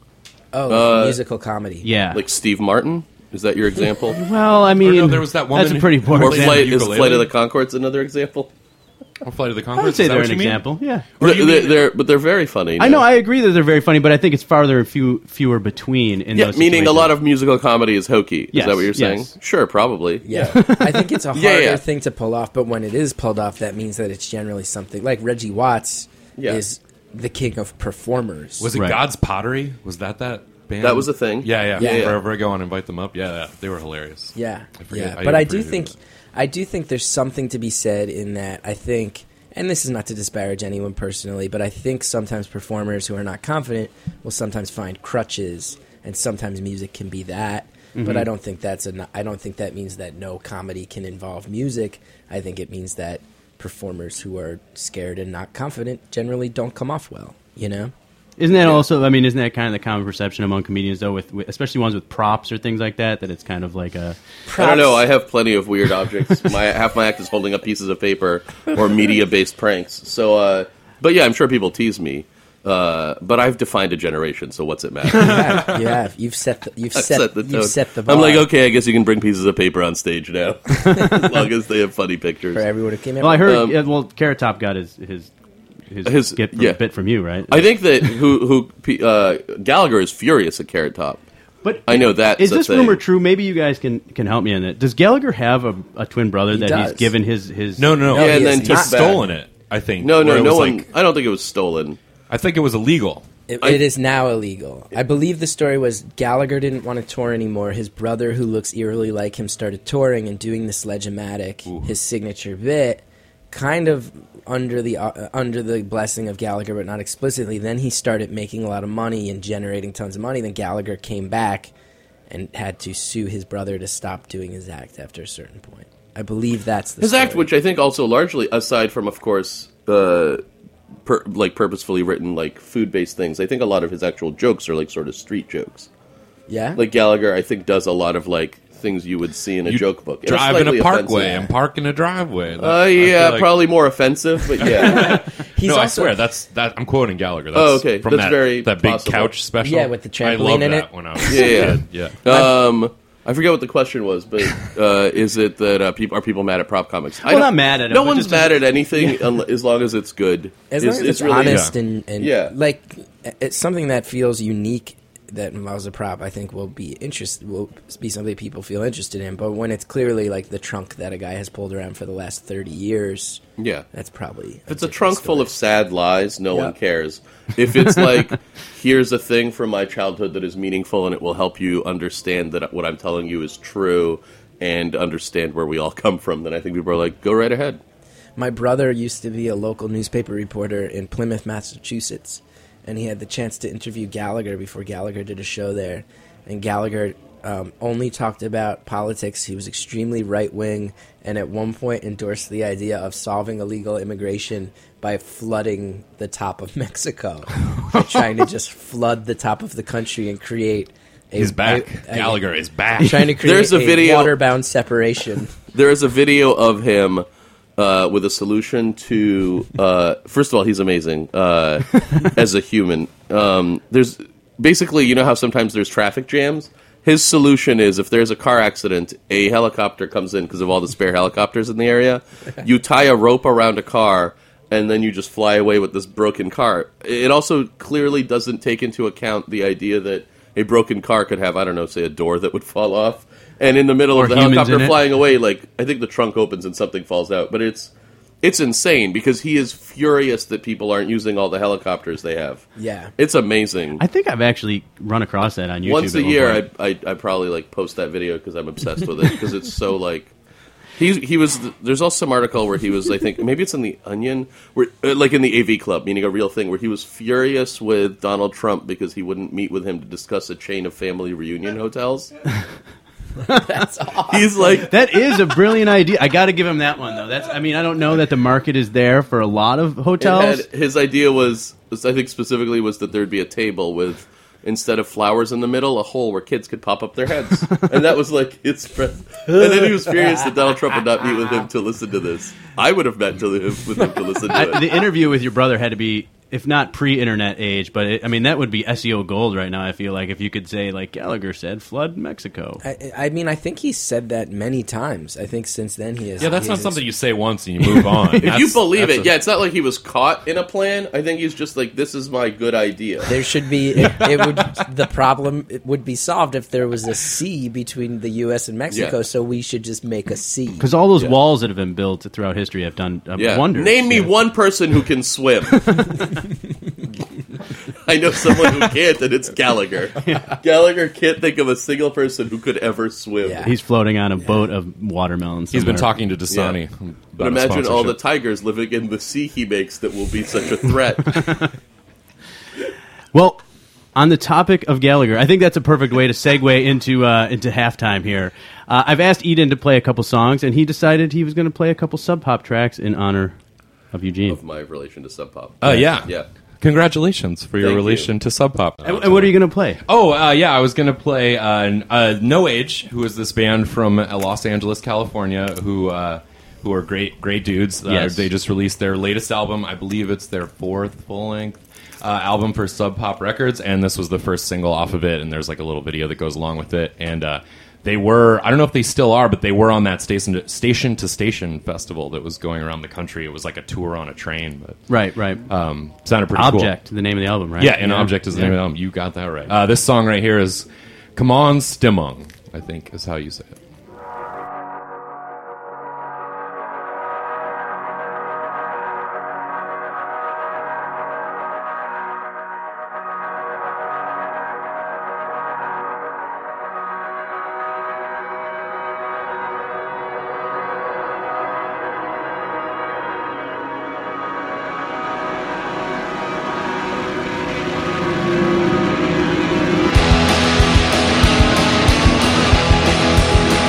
Oh, Uh, musical comedy. Yeah. Like Steve Martin. Is that your example? well, I mean, no, there was that woman That's a who- pretty poor Or Played example. Flight, is ukulele? Flight of the Conchords another example? Or Flight of the I Conchords? would say Is that they're what an you mean? example. Yeah. Or do They're, you they're, mean- they're- but they're very funny. I know, I agree that they're very funny, but I think it's farther and few, fewer between in yeah, those meaning a situations. lot of musical comedy is hokey. Is Yes, that what you're saying? yes. Sure, probably. Yeah, I think it's a harder Yeah, yeah. thing to pull off, but when it is pulled off, that means that it's generally something like Reggie Watts Yeah. is the king of performers. Was it Right. God's Pottery? Was that that band? That was a thing. Yeah, yeah. Yeah. Forever Ago and Invite Them Up. Yeah, yeah. They were hilarious. Yeah, I forget- yeah. I but I even do forget think, who it I do think there's something to be said in that. I think, and this is not to disparage anyone personally, but I think sometimes performers who are not confident will sometimes find crutches, and sometimes music can be that. Mm-hmm. But I don't think that's a. I don't think that means that no comedy can involve music. I think it means that performers who are scared and not confident generally don't come off well. You know. Isn't that also? I mean, isn't that kind of the common perception among comedians, though, with, with especially ones with props or things like that? That it's kind of like a I don't know. I have plenty of weird objects. My half my act is holding up pieces of paper or media-based pranks. So, uh, but yeah, I'm sure people tease me. Uh, but I've defined a generation, so what's it matter? you have. You have. You've set. The, you've I've set. set the you've tone. set the bar I'm like, okay, I guess you can bring pieces of paper on stage now, as long as they have funny pictures. for everyone who came in. well. I heard. Um, yeah, well, Carrot Top got his his his, His- skit from, yeah. bit from you, right? I think that who who uh, Gallagher is furious at Carrot Top. But I know that's is a this thing. rumor true? Maybe you guys can, can help me on it. Does Gallagher have a, a twin brother He that does. he's given his his? No, no, no. No, Yeah, and he then is took not. He's back. stolen it, I think. No, where no, it no was one. like- I don't think it was stolen. I think it was illegal. It, I- it is now illegal. I believe the story was Gallagher didn't want to tour anymore. His brother, who looks eerily like him, started touring and doing the Sledge-O-Matic, his signature bit, kind of under the uh, under the blessing of Gallagher, but not explicitly. Then he started making a lot of money and generating tons of money. Then Gallagher came back and had to sue his brother to stop doing his act after a certain point. I believe that's the His story. act, which I think also largely, aside from of course, uh, per, like purposefully written like food based things, I think a lot of his actual jokes are like sort of street jokes. yeah, Like Gallagher, I think does a lot of like things you would see in a You joke book. And it's Drive in slightly a parkway offensive. and park in a driveway. That- Uh, I feel yeah, like- probably more offensive, but yeah. he's no, I also swear that's that. I'm quoting Gallagher. That's Oh, okay. From That's that, very that big possible. couch special. Yeah, with the I trampoline loved in that it. when I was Yeah, a yeah. kid. Yeah. um, I forget what the question was, but uh, is it that uh, people are people mad at prop comics? I Well, don't- not mad at it, No but one's just- mad at anything unle- as long as it's good. As long as it's, really- honest yeah. and, and Yeah. like it's something that feels unique that involves a prop, I think will be interest will be something people feel interested in. But when it's clearly like the trunk that a guy has pulled around for the last thirty years, Yeah. that's probably If it's a different trunk full story. of sad lies, no Yeah. one cares. If it's like, here's a thing from my childhood that is meaningful and it will help you understand that what I'm telling you is true and understand where we all come from, then I think people are like, go right ahead. My brother used to be a local newspaper reporter in Plymouth, Massachusetts, and he had the chance to interview Gallagher before Gallagher did a show there. And Gallagher um, only talked about politics. He was extremely right-wing, and at one point endorsed the idea of solving illegal immigration by flooding the top of Mexico. By trying to just flood the top of the country and create a... He's back. a- a- Gallagher is back. Trying to create There's a a video- waterbound separation. There is a video of him uh, with a solution to. Uh, first of all, he's amazing uh, as a human. Um, there's basically, you know how sometimes there's traffic jams. His solution is if there's a car accident, a helicopter comes in because of all the spare helicopters in the area. You tie a rope around a car, and then you just fly away with this broken car. It also clearly doesn't take into account the idea that a broken car could have, I don't know, say a door that would fall off. And in the middle Or of the humans helicopter in it. flying away, like, I think the trunk opens and something falls out. But it's it's insane because he is furious that people aren't using all the helicopters they have. Yeah. It's amazing. I think I've actually run across that on YouTube. Once a at one year, point. I, I I probably like post that video because I'm obsessed with it because it's so like he he was. There's also some article where he was. I think maybe it's in the Onion, where uh, like in the A V Club, meaning a real thing, where he was furious with Donald Trump because he wouldn't meet with him to discuss a chain of family reunion hotels. That's awesome. He's like, That is a brilliant idea. I got to give him that one though. That's. I mean, I don't know that the market is there for a lot of it hotels. had, his idea was, was, I think specifically was that there'd be a table with, instead of flowers in the middle, a hole where kids could pop up their heads, and that was like his friend. And then he was furious that Donald Trump would not meet with him to listen to this. I would have met to live with him to listen to I, it. the interview with your brother had to be, if not pre-internet age, but it, I mean that would be S E O gold right now. I feel like if you could say like Gallagher said, flood Mexico. I, I mean, I think he's said that many times. I think since then he has. Yeah, that's he not has- something you say once and you move on. If you That's- believe that's it, a- yeah, it's not like he was caught in a plan. I think he's just like, this is my good idea. There should be. It, it would. The problem it would be solved if there was a sea between the U S and Mexico. Yeah. So we should just make a sea. Because all those Yeah. walls that have been built throughout history have done uh, Yeah. wonders. Name me Yeah. one person who can swim. I know someone who can't, and it's Gallagher. Gallagher can't think of a single person who could ever swim. Yeah. He's floating on a boat of watermelons. He's been somewhere. talking to Dasani. Yeah. about But a imagine all the sponsorship. tigers living in the sea he makes that will be such a threat. Well, on the topic of Gallagher, I think that's a perfect way to segue into uh, into halftime here. Uh, I've asked Eden to play a couple songs, and he decided he was going to play a couple Sub Pop tracks in honor of Eugene. Of my relation to Sub Pop. Oh, yeah. Yeah. Congratulations for your Thank relation you. to Sub Pop. And, and what are you going to play? Oh, uh, yeah, I was going to play uh, n- uh, No Age, who is this band from uh, Los Angeles, California, who uh, who are great great dudes. Uh, Yes. They just released their latest album. I believe it's their fourth full-length uh, album for Sub Pop Records, and this was the first single off of it, and there's like a little video that goes along with it. And uh, they were, I don't know if they still are, but they were on that Station to Station, to Station festival that was going around the country. It was like a tour on a train, but Right, right. um, sounded pretty cool. Object, the name of the album, right? Yeah, and Object is the name of the album. You got that right. Uh, this song right here is Come On Stimmung, I think is how you say it. Come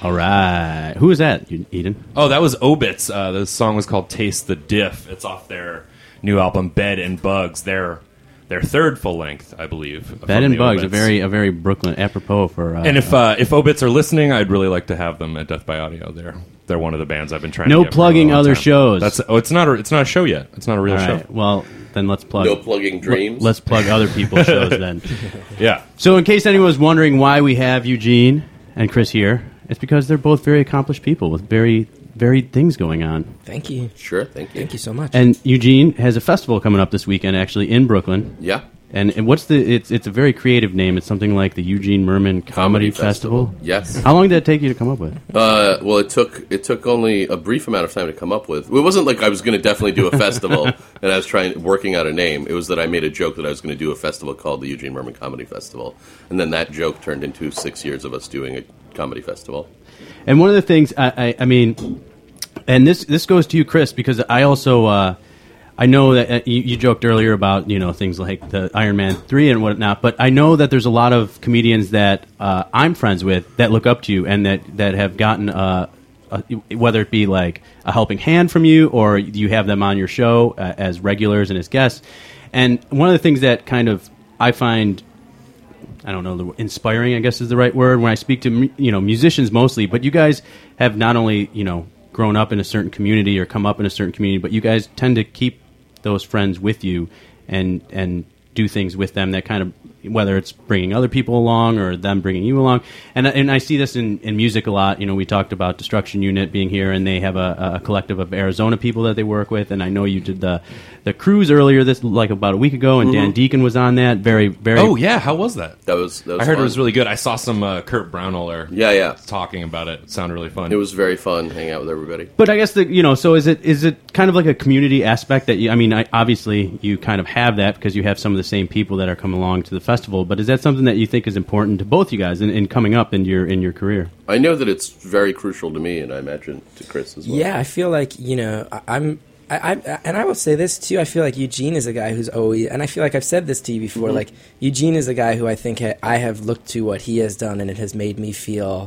All right. Who is that, Eden? Oh, that was Obits. Uh, the song was called Taste the Diff. It's off their new album, Bed and Bugs. Their their third full length, I believe. Bed and Bugs, a very a very Brooklyn apropos for. Uh, and if uh, if Obits are listening, I'd really like to have them at Death by Audio. They're they're one of the bands I've been trying. No to get plugging for a long other time. shows. That's oh, it's not a, it's not a show yet. It's not a real All show. right. Well, then let's plug. No plugging dreams. Let's plug other people's shows then. Yeah. So, in case anyone was wondering why we have Eugene and Chris here, it's because they're both very accomplished people with very varied things going on. Thank you. Sure, thank you. Thank you so much. And Eugene has a festival coming up this weekend, actually in Brooklyn. Yeah. And, and what's the? It's it's a very creative name. It's something like the Eugene Merman Comedy, Comedy Festival. Festival. Yes. How long did it take you to come up with? Uh, well, it took it took only a brief amount of time to come up with. It wasn't like I was going to definitely do a festival and I was trying working out a name. It was that I made a joke that I was going to do a festival called the Eugene Merman Comedy Festival, and then that joke turned into six years of us doing a comedy festival. And one of the things I, I, I mean, and this this goes to you, Chris, because I also uh, I know that uh, you, you joked earlier about you know things like the Iron Man three and whatnot, but I know that there's a lot of comedians that uh, I'm friends with that look up to you and that that have gotten uh, a, whether it be like a helping hand from you or you have them on your show uh, as regulars and as guests. And one of the things that kind of I find, I don't know, the inspiring, I guess is the right word, when I speak to, you know, musicians mostly, but you guys have not only, you know, grown up in a certain community or come up in a certain community, but you guys tend to keep those friends with you and and do things with them that kind of, whether it's bringing other people along or them bringing you along. And and I see this in, in music a lot. You know, we talked about Destruction Unit being here, and they have a, a collective of Arizona people that they work with. And I know you did the the cruise earlier, this like about a week ago, and Dan Deacon was on that. Very, very. Oh yeah, how was that? That was. That was I heard fun. it was really good. I saw some uh, Kurt Braunohler. Yeah, yeah. Talking about it. It sounded really fun. It was very fun hanging out with everybody. But I guess the you know, so is it is it kind of like a community aspect that you? I mean, I, obviously you kind of have that because you have some of the same people that are coming along to the festival. But is that something that you think is important to both you guys in, in coming up in your in your career? I know that it's very crucial to me, and I imagine to Chris as well. Yeah, I feel like, you know, I, I'm, I, I, and I will say this too, I feel like Eugene is a guy who's always, and I feel like I've said this to you before, mm-hmm. like, Eugene is a guy who I think ha- I have looked to what he has done, and it has made me feel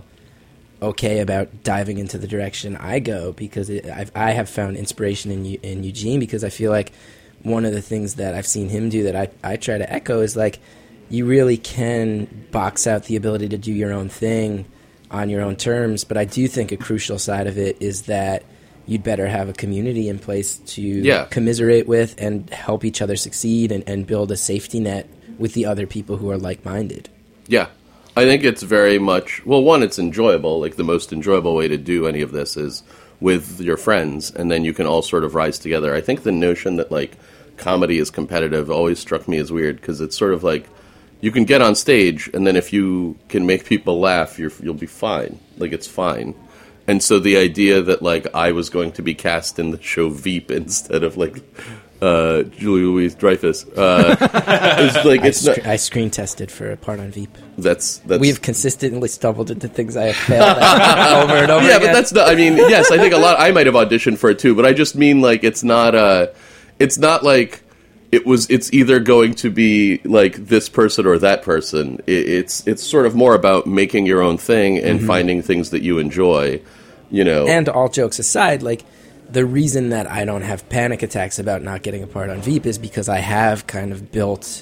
okay about diving into the direction I go, because it, I've, I have found inspiration in, in Eugene, because I feel like one of the things that I've seen him do that I, I try to echo is, like, you really can box out the ability to do your own thing on your own terms, but I do think a crucial side of it is that you'd better have a community in place to yeah. commiserate with and help each other succeed and, and build a safety net with the other people who are like-minded. Yeah. I think it's very much, well, one, it's enjoyable. Like, the most enjoyable way to do any of this is with your friends, and then you can all sort of rise together. I think the notion that, like, comedy is competitive always struck me as weird, because it's sort of like, you can get on stage, and then if you can make people laugh, you're, you'll be fine. Like, it's fine. And so the idea that, like, I was going to be cast in the show Veep instead of, like, uh, Julie Louis-Dreyfus, uh, is like, it's I, not... sc- I screen tested for a part on Veep. That's... that's We've consistently stumbled into things I have failed at over and over yeah, again. but that's not... I mean, yes, I think a lot... I might have auditioned for it, too, but I just mean, like, it's not, uh... It's not like... It was. It's either going to be like this person or that person. It, it's it's sort of more about making your own thing and mm-hmm. finding things that you enjoy. You know. And all jokes aside, like, the reason that I don't have panic attacks about not getting a part on Veep is because I have kind of built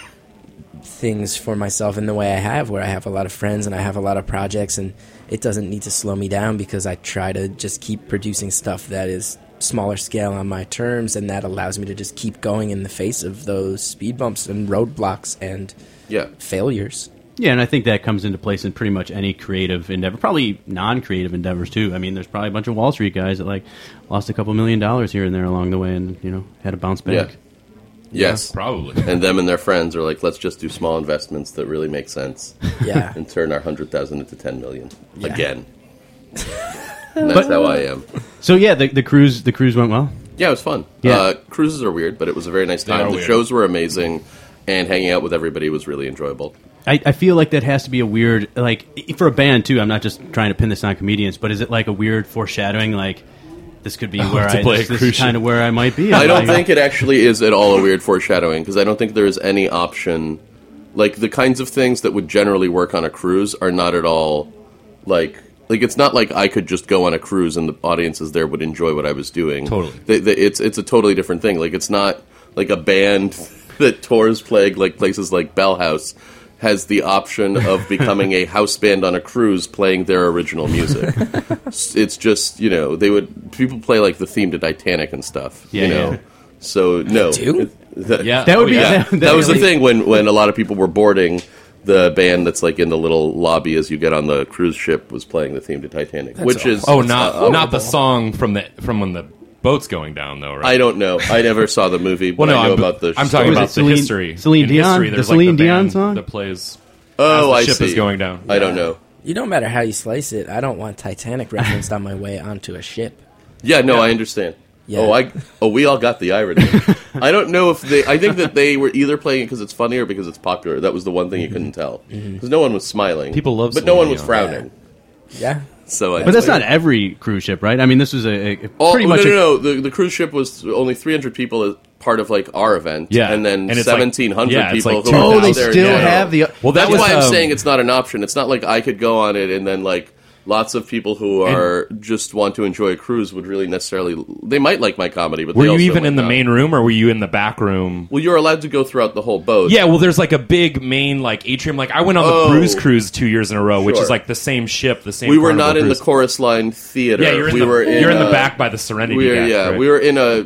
things for myself in the way I have, where I have a lot of friends and I have a lot of projects, and it doesn't need to slow me down because I try to just keep producing stuff that is smaller scale on my terms, and that allows me to just keep going in the face of those speed bumps and roadblocks and yeah. failures. Yeah, and I think that comes into place in pretty much any creative endeavor, probably non-creative endeavors too. I mean, there's probably a bunch of Wall Street guys that like lost a couple million dollars here and there along the way, and you know had to bounce back. Yeah. Yes, yeah, probably. And them and their friends are like, let's just do small investments that really make sense. Yeah, and turn our hundred thousand into ten million yeah. again. And that's how I am. So yeah, the, the cruise the cruise went well. Yeah, it was fun. Yeah. Uh, cruises are weird, but it was a very nice They are time. The weird. shows were amazing, and hanging out with everybody was really enjoyable. I, I feel like that has to be a weird, like, for a band too. I'm not just trying to pin this on comedians, but is it like a weird foreshadowing, like this could be Oh, where to I play this, a this cruise is kind of ship. where I might be. I don't like, think it actually is at all a weird foreshadowing, because I don't think there is any option. Like, the kinds of things that would generally work on a cruise are not at all, like, Like, it's not like I could just go on a cruise and the audiences there would enjoy what I was doing. Totally. They, they, it's it's a totally different thing. Like, it's not like a band that tours plague like places like Bell House has the option of becoming a house band on a cruise playing their original music. It's just, you know, they would people play like the theme to Titanic and stuff. Yeah, you know, yeah. so no, Do? That, Yeah. That would Oh, be yeah. that, that, that was the really- thing when when a lot of people were boarding. The band that's like in the little lobby as you get on the cruise ship was playing the theme to Titanic, which is Oh, not uh, not the song from the from when the boat's going down, though, right? I don't know. I never saw the movie, but Well, no, I know I'm, about the. I'm story. talking Was about it the Celine- history. Celine In Dion? history, The there's Celine like the Dion band song? that plays Oh, as the I ship see. is going down. I don't know. You don't matter how you slice it. I don't want Titanic referenced on my way onto a ship. Yeah, no, I understand. Yeah. Oh, I. Oh, we all got the irony. I don't know if they. I think that they were either playing it because it's funny or because it's popular. That was the one thing you couldn't tell because no one was smiling. People love but no Celine one was Dion. frowning. Yeah. So, I But that's not every cruise ship, right? I mean, this was a, a Oh, pretty no, much. no, a, no. The, the cruise ship was only three hundred people as part of like our event. Yeah. and then And it's like- seventeen hundred yeah, it's people. like who were Oh, they out there still in general. have the. Well, that That's was, why I'm um, saying it's not an option. It's not like I could go on it and then like lots of people who are just want to enjoy a cruise would really necessarily. They might like my comedy, but Were they you also even might in the not. main room, or were you in the back room? Well, you're allowed to go throughout the whole boat. Yeah, well, there's like a big main like atrium. Like I went on the Oh. Bruise Cruise two years in a row, which Sure. is like the same ship, the same. we were Carnival not in the cruise. chorus line theater. Yeah, you're in we the were in, you're in the uh, back by the Serenity We were, deck. yeah, right? we were in a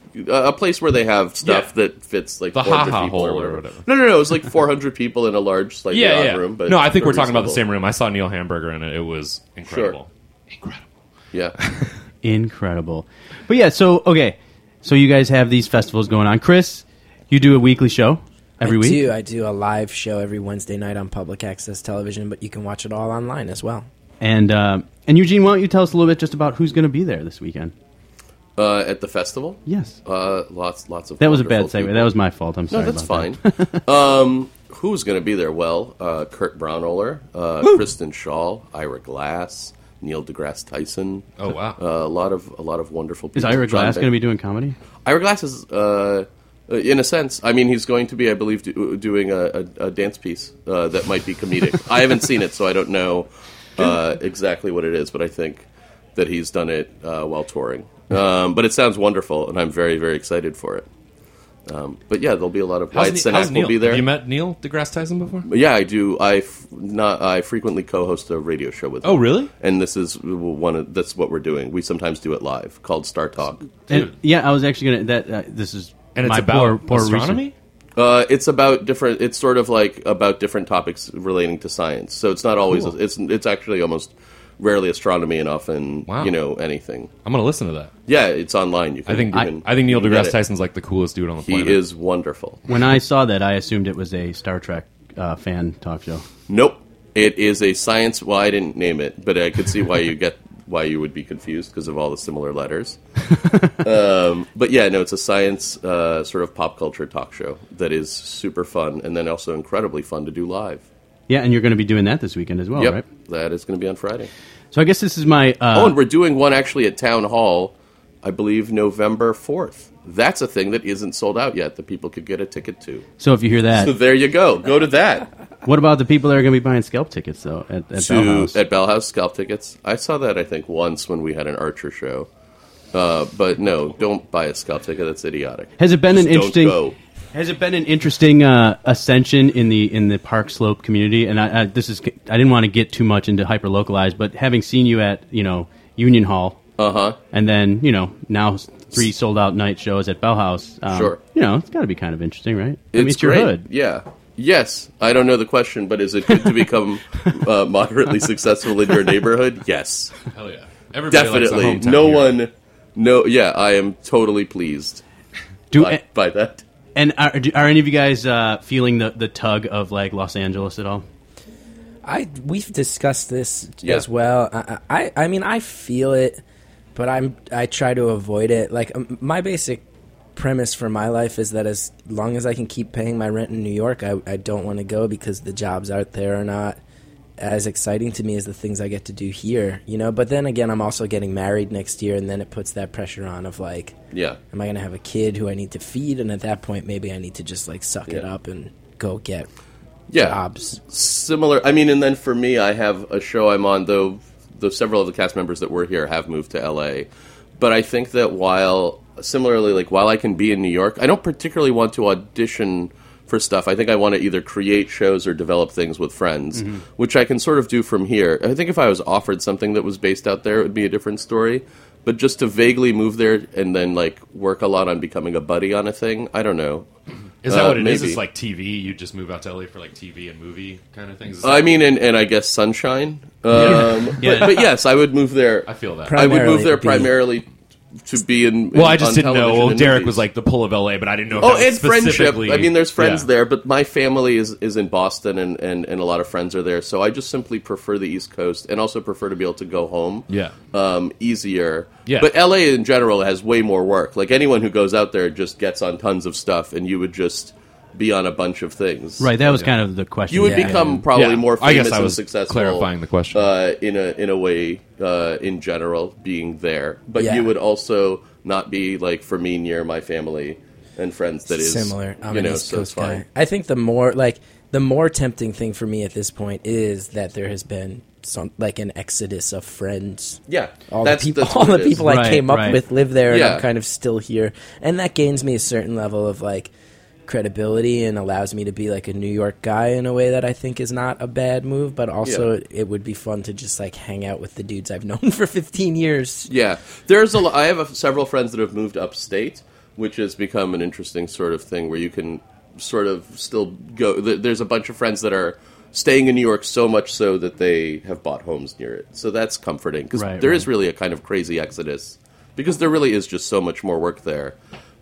a place where they have stuff Yeah. that fits like The four hundred ha-ha people hole or or whatever. whatever. No, no, no. It was like four hundred people in a large, slightly yeah, odd yeah. room. But no, I think for we're talking about the reasonable. same room. I saw Neil Hamburger in it. It was incredible. Incredible. Yeah. Incredible. But yeah, so okay, so you guys have these festivals going on. Chris, you do a weekly show every I week. do. I do a live show every Wednesday night on public access television, but you can watch it all online as well. And um, and Eugene, why don't you tell us a little bit just about who's going to be there this weekend? Uh, at the festival, Yes, uh, lots, lots of. that was a bad wonderful segue. people. That was my fault. I'm sorry. No, that's about fine. that. um, who's going to be there? Well, uh, Kurt Braunohler, uh, Kristen Shaw, Ira Glass, Neil deGrasse Tyson. Oh wow. Uh, a lot of a lot of wonderful people. Is Ira John Glass Ben- going to be doing comedy? Ira Glass is, uh, uh, in a sense, I mean, he's going to be, I believe, do, doing a, a, a dance piece uh, that might be comedic. I haven't seen it, so I don't know uh, exactly what it is, but I think that he's done it uh, while touring. Um, but it sounds wonderful, and I'm very, very excited for it. Um, but yeah, there'll be a lot of How's Wyatt Ne- Cenac how's Neil? will be there. Have you met Neil deGrasse Tyson before? But yeah, I do. I f- not. I frequently co-host a radio show with. Oh, him. really? And this is one. Of, that's what we're doing. We sometimes do it live, called Star Talk. And, yeah, I was actually going to. That uh, this is And it's my about poor, poor astronomy. research. Uh, it's about different. It's sort of like about different topics relating to science. So it's not always. Cool. It's it's actually almost rarely astronomy, and often Wow. you know anything. I'm gonna listen to that. Yeah, it's online. You can. I think you I, can- I think Neil you can get deGrasse it. Tyson's like the coolest dude on the He planet. is wonderful. When I saw that, I assumed it was a Star Trek uh, fan talk show. Nope. It is a science. Well, I didn't name it, but I could see why you get why you would be confused because of all the similar letters. um, but yeah, no, it's a science uh, sort of pop culture talk show that is super fun and then also incredibly fun to do live. Yeah, and you're going to be doing that this weekend as well, yep, right? that is going to be on Friday. So I guess this is my. Uh, oh, and we're doing one actually at Town Hall, I believe November fourth. That's a thing that isn't sold out yet that people could get a ticket to. so if you hear that, So there you go. Go to that. what about the people that are going to be buying scalp tickets though at, at to Bell House? at Bell House scalp tickets. I saw that I think once when we had an Archer show. Uh, but no, don't buy a scalp ticket. That's idiotic. Has it been Just an don't interesting? go. Has it been an interesting uh, ascension in the in the Park Slope community? And I, I, this is I didn't want to get too much into hyper localized, but having seen you at you know Union Hall, Uh huh. and then you know now three sold out night shows at Bell House. Um, Sure. You know it's got to be kind of interesting, right? I It's mean, it's your great. hood. Yeah. Yes. I don't know the question, but is it good to become uh, moderately successful in your neighborhood? Yes. Hell yeah. Everybody likes a Definitely. hometown No hero. one. No. Yeah. I am totally pleased Do by, by that. and are, do- are any of you guys uh, feeling the the tug of like Los Angeles at all? I we've discussed this Yeah. as well. I, I I mean I feel it, but I'm I try to avoid it. Like um, my basic premise for my life is that as long as I can keep paying my rent in New York, I I don't want to go because the jobs out there are not as exciting to me as the things I get to do here. You know. But then again, I'm also getting married next year, and then it puts that pressure on of like, Yeah. am I going to have a kid who I need to feed? And at that point, maybe I need to just like suck it Yeah. up and go get Yeah. jobs. Similar. I mean, and then for me, I have a show I'm on, though the several of the cast members that were here have moved to L A. But I think that while similarly, like while I can be in New York, I don't particularly want to audition for stuff. I think I want to either create shows or develop things with friends, mm-hmm. which I can sort of do from here. I think if I was offered something that was based out there, it would be a different story. But just to vaguely move there and then like work a lot on becoming a buddy on a thing, I don't know. Is that uh, what it maybe. is? It's like T V? You just move out to L A for like T V and movie kind of things? I mean, and, and I guess Sunshine. Um, Yeah. But, but yes, I would move there. I feel that. Pri- I would move Primarily there to be- primarily to be in. well, in- I just on didn't know. television Well, and Derek movies. was like the pull of L A, but I didn't know if Oh, that was and friendship. specifically- I mean, there's friends Yeah. there, but my family is, is in Boston, and, and, and a lot of friends are there. So I just simply prefer the East Coast, and also prefer to be able to go home. Yeah. um, easier. Yeah. But L A in general has way more work. Like anyone who goes out there just gets on tons of stuff, and you would just be on a bunch of things. Right, that was kind of the question. You would Yeah. become probably Yeah. more I guess famous I and was successful. clarifying the question. uh, in a in a way uh, in general being there, but Yeah. you would also not be like for me near my family and friends. That is similar. I'm you an know, East so Coast it's fine. guy. I think the more like the more tempting thing for me at this point is that there has been some like an exodus of friends. Yeah, All that's, the people, that's all what the it is. people I Right, came up right. with live there, and Yeah. I'm kind of still here, and that gains me a certain level of like credibility and allows me to be like a New York guy in a way that I think is not a bad move, but also Yeah. it would be fun to just like hang out with the dudes I've known for fifteen years. Yeah, there's a. lo- I have a, several friends that have moved upstate, which has become an interesting sort of thing where you can sort of still go. th- There's a bunch of friends that are staying in New York so much so that they have bought homes near it. So that's comforting because Right, there is right. really a kind of crazy exodus because there really is just so much more work there.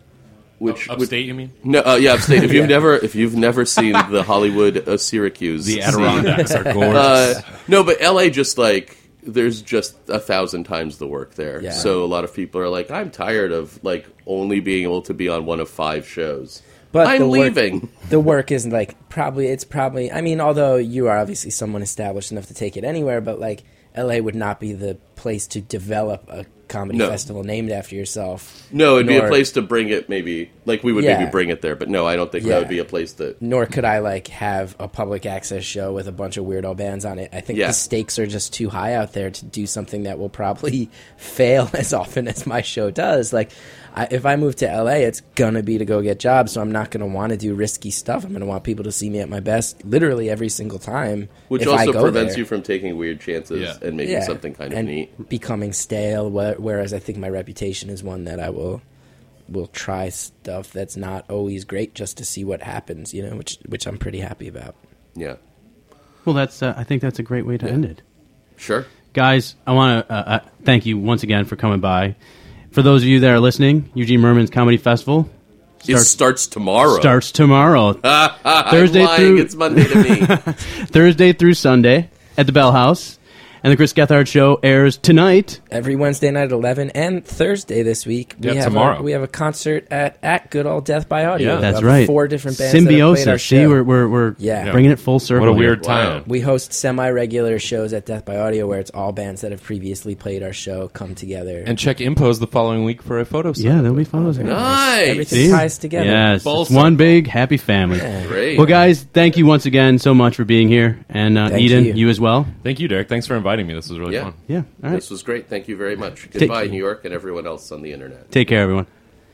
Which which- Upstate, you mean? no, uh, yeah, upstate. If you've never, if you've never seen the Hollywood uh, Syracuse, The scene, Adirondacks are gorgeous. uh, no, but L A just like there's just a thousand times the work there. Yeah. So a lot of people are like, I'm tired of like only being able to be on one of five shows. But I'm the work- leaving. The work isn't like probably it's probably I mean, although you are obviously someone established enough to take it anywhere, but like L A would not be the place to develop a comedy No. festival named after yourself. No, it'd be Nor- a place to bring it. Maybe like we would Yeah. maybe bring it there, but no, I don't think Yeah. that would be a place that. Nor could I like have a public access show with a bunch of weirdo bands on it. I think Yeah. the stakes are just too high out there to do something that will probably fail as often as my show does. Like, I, if I move to L A, it's gonna be to go get jobs, so I'm not gonna want to do risky stuff. I'm gonna want people to see me at my best, literally every single time. Which if I also go prevents there. you from taking weird chances Yeah. and making Yeah, something kind of and neat. becoming stale. wh- Whereas I think my reputation is one that I will will try stuff that's not always great just to see what happens. You know, which which I'm pretty happy about. Yeah, Well, that's. Uh, I think that's a great way to end it, sure. guys. I want to uh, uh, thank you once again for coming by. For those of you that are listening, Eugene Merman's Comedy Festival It starts, starts tomorrow. starts tomorrow, Thursday I'm lying. through- It's Monday to me. Thursday through Sunday at the Bell House, and the Chris Gethard Show airs tonight. Every Wednesday night at eleven and Thursday this week. We Yeah, have tomorrow. A, we have a concert at, at Good Old Death by Audio. Yeah. We That's have right. Four different bands that have played our Symbiosis. See, show. we're we're, we're Yeah. bringing it full circle. What a here. weird Wow. time. We host semi-regular shows at Death by Audio where it's all bands that have previously played our show come together. And check Impose the following week for a photo set. Yeah, there'll be photos. there. Nice. Everything See? ties together. Yes, Full it's one circle. big happy family. Great. Well, guys, thank you once again so much for being here, and uh, Thank Eden, you. you as well. Thank you, Derek. Thanks for inviting me. This was really Yeah. fun. Yeah, all right. This was great. Thank you very much. Goodbye, New York, and everyone else on the internet. Take care, everyone.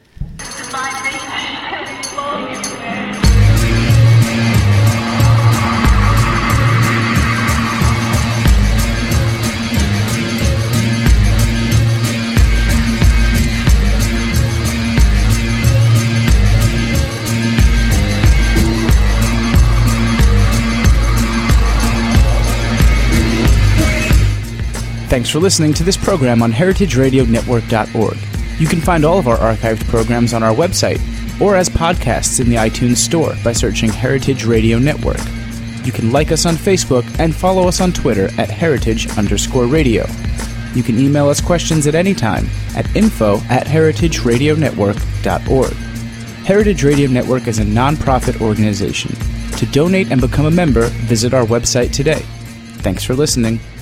Thanks for listening to this program on heritage radio network dot org. You can find all of our archived programs on our website or as podcasts in the iTunes Store by searching Heritage Radio Network. You can like us on Facebook and follow us on Twitter at heritage underscore radio. You can email us questions at any time at info at heritage radio network dot org. Heritage Radio Network is a non-profit organization. To donate and become a member, visit our website today. Thanks for listening.